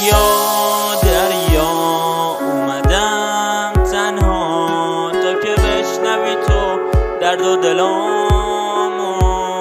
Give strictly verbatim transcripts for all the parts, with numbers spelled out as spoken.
دریا دریا اومدم تنها تا که بشنوی تو درد و دلامو.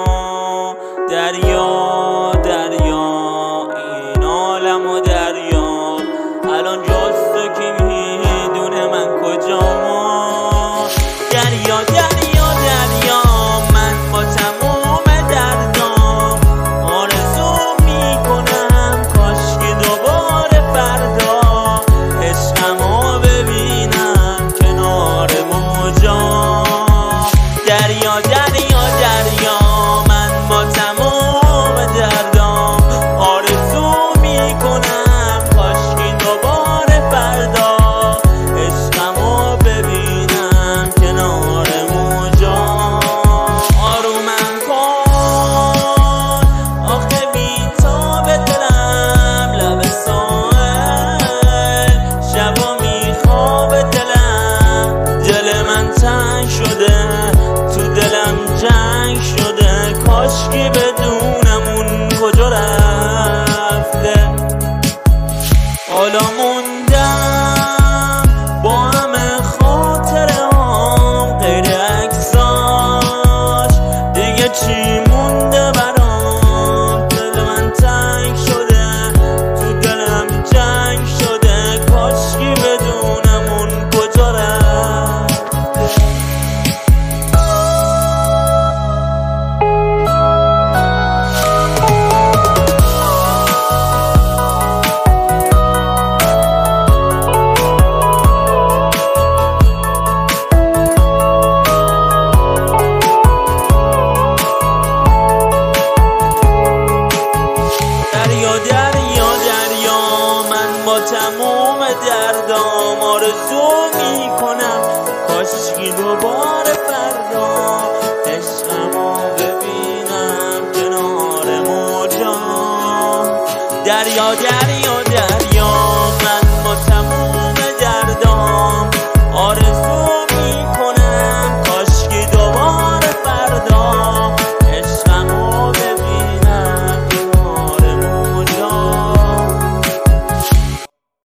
دریا دریا این عالمو دریا، الان جز تو کی میدونه من کجامو. دریا دریا دریا من با تموم دردام آرزو میکنم کاشکی دوباره فردا عشقمو ببینم کنار موجا. دریا دریا دریا من با تموم دردام آرزو میکنم کاشکی دوباره فردا عشقمو ببینم کنار موجا. آرومم کن آخه بی‌تاب دلم لب ساحل شبا میخواب دلم. دل من تنگ شده تو دلم جنگ شده، کاشکی بدونم اون کجا رفته. حالا موندم با همه خاطره هام غیر عکساش، دیگه چی مونده برام. دل من تنگ شده تو دلم جنگ شده، کاشکی بدونم اون کجا رفته. دریا دریا دریا من با تموم دردام آرزو میکنم کاشکی دوباره فردا عشقمو ببینم کنار موجا. دریا دریا دریا